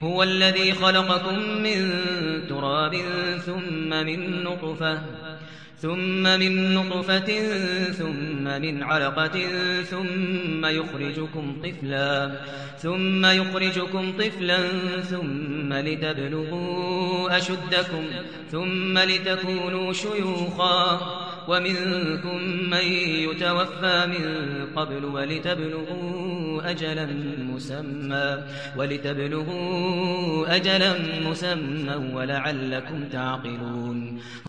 هو الذي خلقكم من تراب ثم من نطفة ثم من علقة ثم يخرجكم طفلا ثم لتبلغوا أشدكم ثم لتكونوا شيوخا ومنكم من يتوفى من قبل ولتبلغوا أجلا مسمى ولعلكم تعقلون